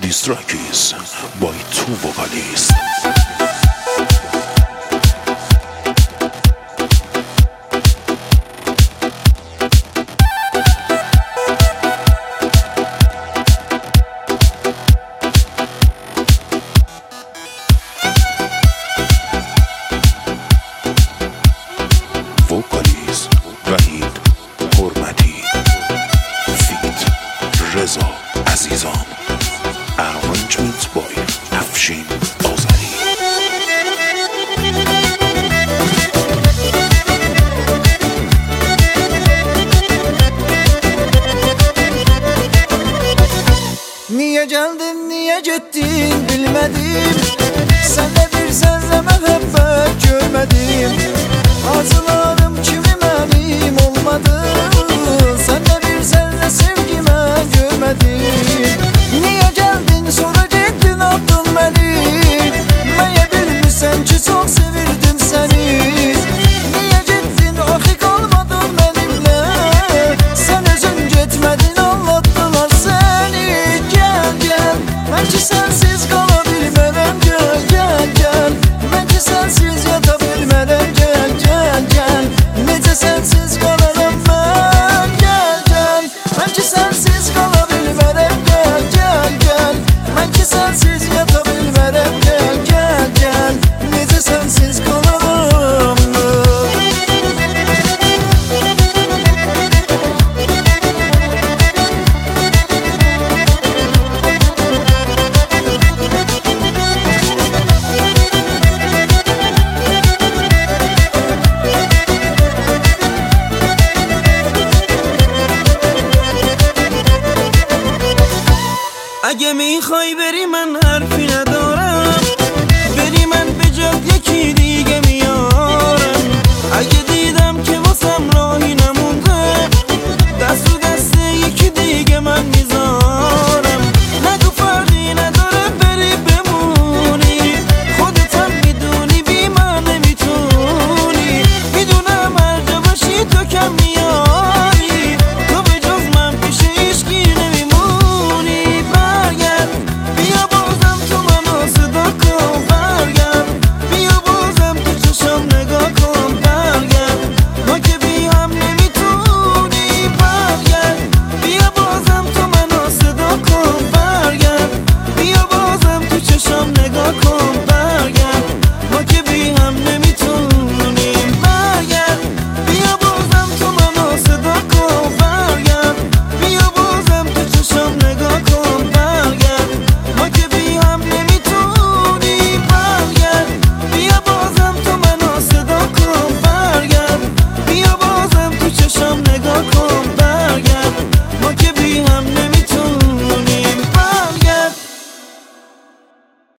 Distrackies by two vocalists. Vocalist وحید حرمتی فیت رضا عزیزان. Arrangement by افشین آذری. Niye geldin, niye gittin bilmedim. Senle bir zerre mehabbet görmedim. Arzularım kimi benim olmadı. Senle bir zerre sevgime görmedim. Niye geldin sonra gittin attın beni. Meye bilmişsen ki çok sevirdim seni. Niye gittin ahi kalmadın benimle. Sen özün gitmedin anlattılar seni. Gel gel ben ki sensiz kalabilmem. Gel gel gel ben ki sensiz yatabilmem. Gel gel gel nece sensiz kalarım ben. Gel gel ben ki sensiz kalabilmem. Gel gel gel ben ki sensiz yatabilmem. Gel gel gel nece sensiz kalarım. اگه میخوای بری من حرفی ندارم. بری من به جات یکی دیگه میارم. اگه دیدم که واسم